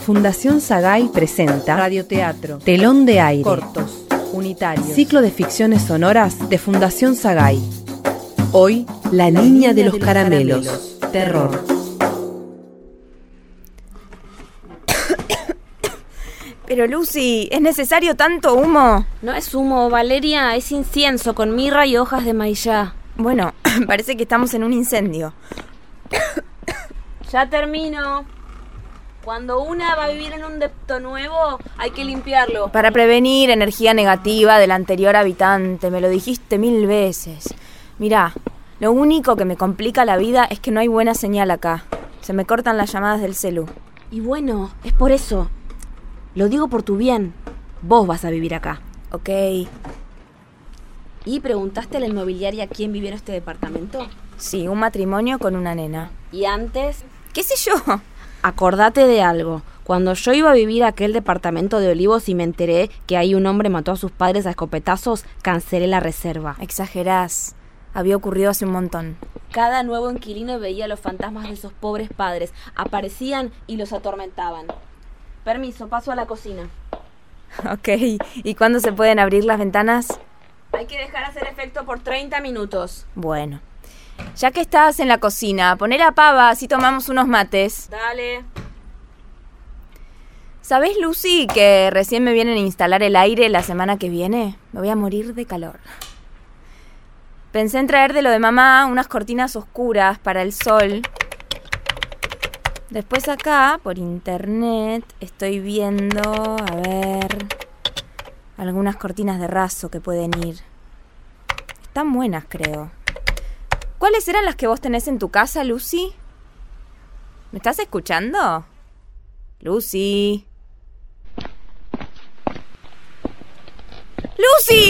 Fundación Sagay presenta radioteatro, telón de aire, cortos, unitarios, ciclo de ficciones sonoras de Fundación Sagay. Hoy, La niña de los caramelos, terror. Pero Lucy, ¿es necesario tanto humo? No es humo, Valeria, es incienso con mirra y hojas de maillá. Bueno, parece que estamos en un incendio. Ya termino. Cuando una va a vivir en un depto nuevo, hay que limpiarlo. Para prevenir energía negativa del anterior habitante, me lo dijiste 1000 veces. Mirá, lo único que me complica la vida es que no hay buena señal acá. Se me cortan las llamadas del celu. Y bueno, es por eso. Lo digo por tu bien. Vos vas a vivir acá. Ok. ¿Y preguntaste a la inmobiliaria quién vivía en este departamento? Sí, un matrimonio con una nena. ¿Y antes? ¿Qué sé yo? Acordate de algo. Cuando yo iba a vivir a aquel departamento de Olivos y me enteré que ahí un hombre mató a sus padres a escopetazos, cancelé la reserva. Exagerás. Había ocurrido hace un montón. Cada nuevo inquilino veía los fantasmas de esos pobres padres. Aparecían y los atormentaban. Permiso, paso a la cocina. Ok. ¿Y cuándo se pueden abrir las ventanas? Hay que dejar hacer efecto por 30 minutos. Bueno. Ya que estás en la cocina, poné la pava, así tomamos unos mates. Dale. ¿Sabés, Lucy, que recién me vienen a instalar el aire la semana que viene? Me voy a morir de calor. Pensé en traer de lo de mamá unas cortinas oscuras para el sol. Después acá, por internet, estoy viendo, a ver, algunas cortinas de raso que pueden ir. Están buenas, creo. ¿Cuáles eran las que vos tenés en tu casa, Lucy? ¿Me estás escuchando? Lucy. ¡Lucy!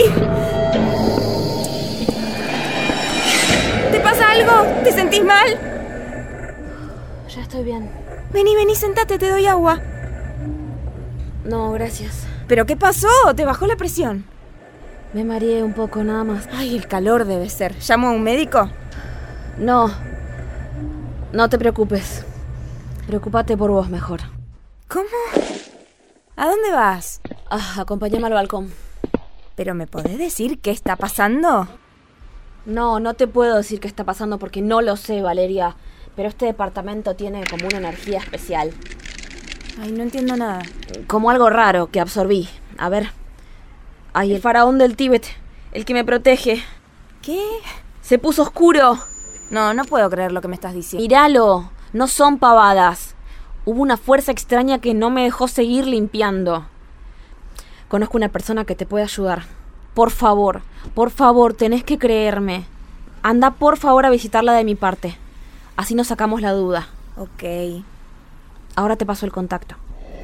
¿Te pasa algo? ¿Te sentís mal? Ya estoy bien. Vení, sentate, te doy agua. No, gracias. ¿Pero qué pasó? ¿Te bajó la presión? Me mareé un poco, nada más. Ay, el calor debe ser. ¿Llamo a un médico? No te preocupes. Preocúpate por vos mejor. ¿Cómo? ¿A dónde vas? Acompáñame al balcón. ¿Pero me podés decir qué está pasando? No te puedo decir qué está pasando porque no lo sé, Valeria. Pero este departamento tiene como una energía especial. Ay, no entiendo nada. Como algo raro que absorbí. A ver. Ay, el faraón del Tíbet, el que me protege. ¿Qué? Se puso oscuro. No puedo creer lo que me estás diciendo. Míralo, no son pavadas. Hubo una fuerza extraña que no me dejó seguir limpiando. Conozco una persona que te puede ayudar. Por favor, tenés que creerme. Anda por favor a visitarla de mi parte. Así nos sacamos la duda. Ok. Ahora te paso el contacto.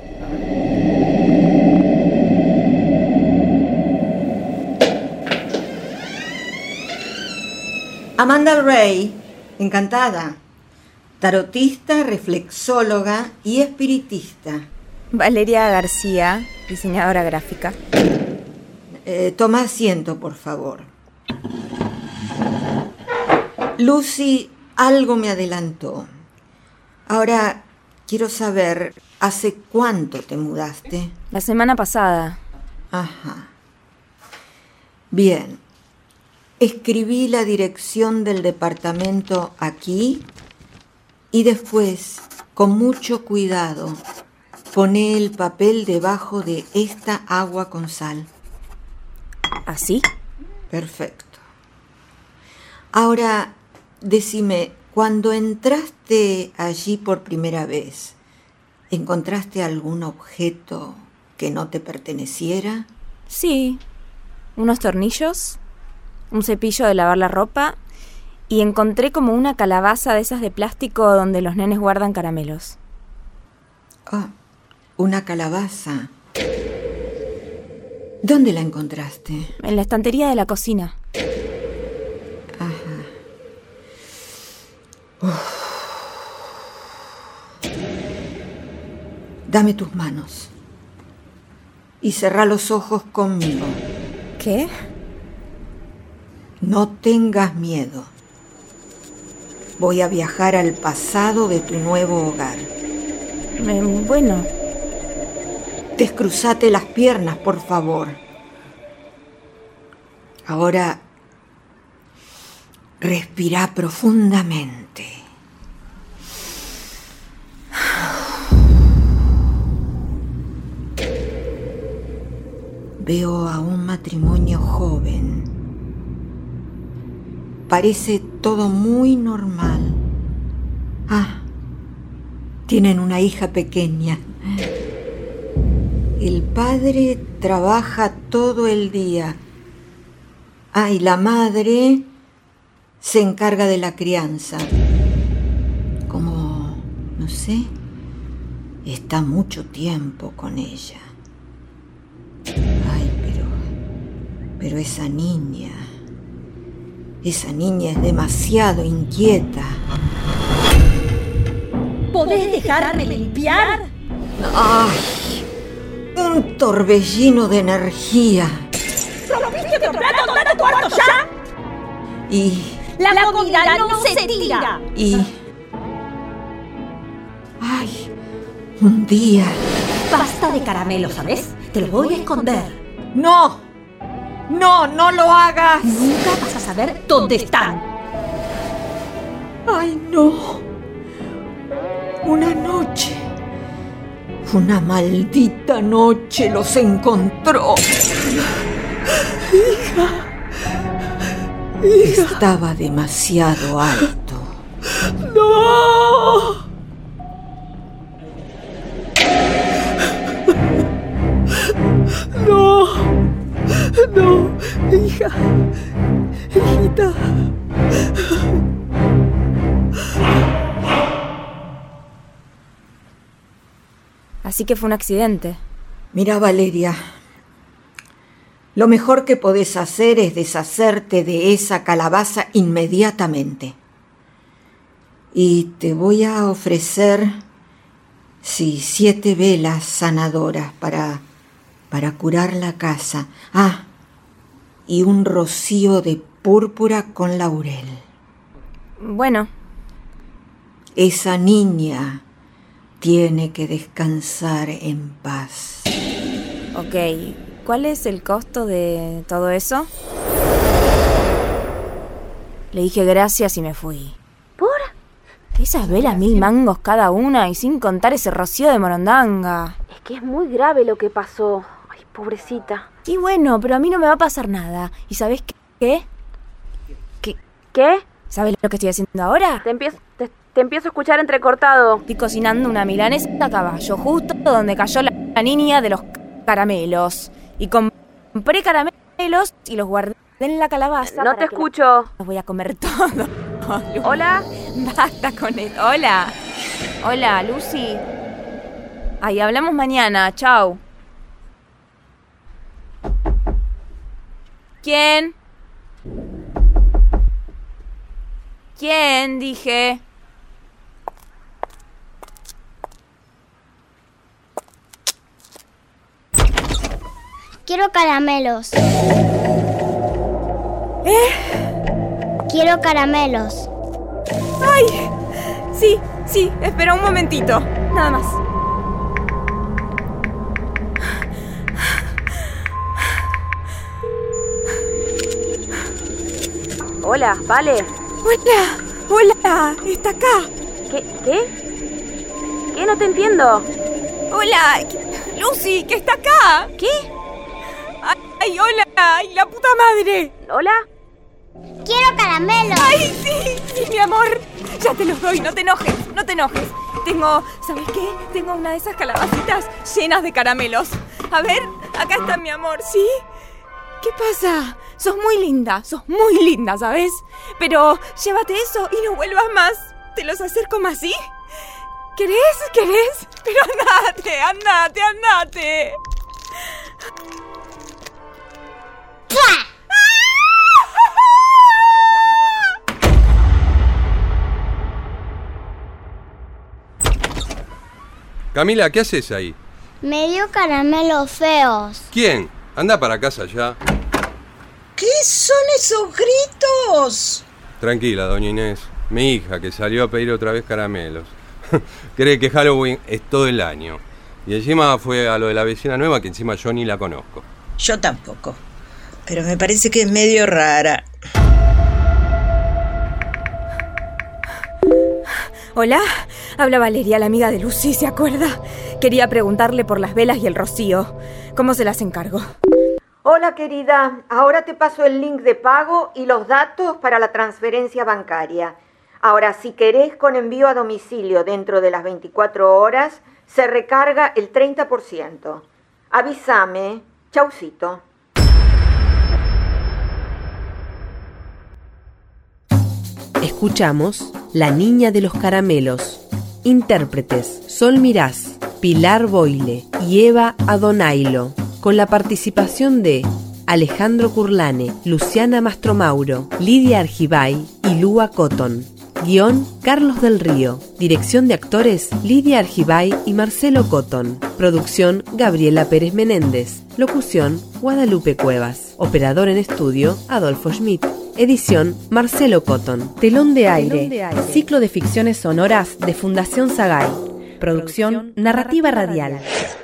Amanda Ray, encantada. Tarotista, reflexóloga y espiritista. Valeria García, diseñadora gráfica. Toma asiento, por favor. Lucy algo me adelantó. Ahora quiero saber, ¿hace cuánto te mudaste? La semana pasada. Ajá. Bien. Escribí la dirección del departamento aquí y después, con mucho cuidado, poné el papel debajo de esta agua con sal. ¿Así? Perfecto. Ahora, decime, cuando entraste allí por primera vez, ¿encontraste algún objeto que no te perteneciera? Sí. Unos tornillos, un cepillo de lavar la ropa y encontré como una calabaza de esas de plástico donde los nenes guardan caramelos. Una calabaza. ¿Dónde la encontraste? En la estantería de la cocina. Ajá. Dame tus manos y cerrá los ojos conmigo. ¿Qué? No tengas miedo. Voy a viajar al pasado de tu nuevo hogar. Bueno, Descruzate las piernas, por favor. Ahora, respira profundamente. Veo a un matrimonio joven. Parece todo muy normal. Tienen una hija pequeña. El padre trabaja todo el día. Y la madre se encarga de la crianza. Como, no sé, está mucho tiempo con ella. Pero esa niña es demasiado inquieta. ¿Podés dejarme limpiar? ¡Ay! Un torbellino de energía. ¿Rompiste otro plato? ¡Anda a tu cuarto ya! Y... La comida no se tira. ¡Ay! Un día... Basta de caramelo, ¿sabes? Te lo voy a esconder. ¡No! ¡No lo hagas! Nunca vas a saber dónde están. ¡Ay, no! Una noche, una maldita noche los encontró. Hija. Estaba demasiado alto. ¡No! No, hijita. Así que fue un accidente. Mira, Valeria, lo mejor que podés hacer es deshacerte de esa calabaza inmediatamente. Y te voy a ofrecer 7 velas sanadoras para curar la casa. Y un rocío de púrpura con laurel. Bueno. Esa niña tiene que descansar en paz. Ok, ¿cuál es el costo de todo eso? Le dije gracias y me fui. ¿Por? Esas velas 1000 mangos cada una y sin contar ese rocío de morondanga. Es que es muy grave lo que pasó. Ay, pobrecita. Y bueno, pero a mí no me va a pasar nada. ¿Y sabes qué? ¿Qué? ¿Sabes lo que estoy haciendo ahora? Te empiezo a escuchar entrecortado. Estoy cocinando una milanesa a caballo, justo donde cayó la niña de los caramelos. Y compré caramelos y los guardé en la calabaza. No te escucho. Los voy a comer todos. ¿Hola? Basta con eso. Hola, Lucy. Ay, hablamos mañana. Chau. ¿Quién? Dije. Quiero caramelos. Quiero caramelos. ¡Ay! Sí, espera un momentito. Nada más. Hola, Vale. Hola, está acá. ¿Qué? No te entiendo. Hola, Lucy, que está acá. ¿Qué? Ay, hola, ay, la puta madre. ¿Hola? Quiero caramelos. Ay, sí, mi amor. Ya te los doy, no te enojes. ¿Sabes qué? Tengo una de esas calabacitas llenas de caramelos. A ver, acá está mi amor, ¿sí? ¿Qué pasa? Sos muy linda, ¿sabes? Pero llévate eso y no vuelvas más. Te los acerco más, ¿sí? ¿Querés? Pero andate. Camila, ¿qué haces ahí? Me dio caramelos feos. ¿Quién? Anda para casa ya. ¿Qué son esos gritos? Tranquila, doña Inés. Mi hija, que salió a pedir otra vez caramelos. Cree que Halloween es todo el año. Y encima fue a lo de la vecina nueva, que encima yo ni la conozco. Yo tampoco. Pero me parece que es medio rara. Hola, habla Valeria, la amiga de Lucy, ¿se acuerda? Quería preguntarle por las velas y el rocío. ¿Cómo se las encargo? Hola querida, ahora te paso el link de pago y los datos para la transferencia bancaria. Ahora, si querés con envío a domicilio dentro de las 24 horas, se recarga el 30%. Avísame. Chaucito. Escuchamos La niña de los caramelos. Intérpretes: Sol Mirás, Pilar Boyle y Eva Adonailo, con la participación de Alejandro Curlane, Luciana Mastromauro, Lidia Argibay y Lua Cotton. Guión: Carlos del Río. Dirección de actores: Lidia Argibay y Marcelo Cotton. Producción: Gabriela Pérez Menéndez. Locución: Guadalupe Cuevas. Operador en estudio: Adolfo Schmidt. Edición: Marcelo Cotton. Telón de aire. Ciclo de ficciones sonoras de Fundación Sagay. Producción: Narrativa Radial.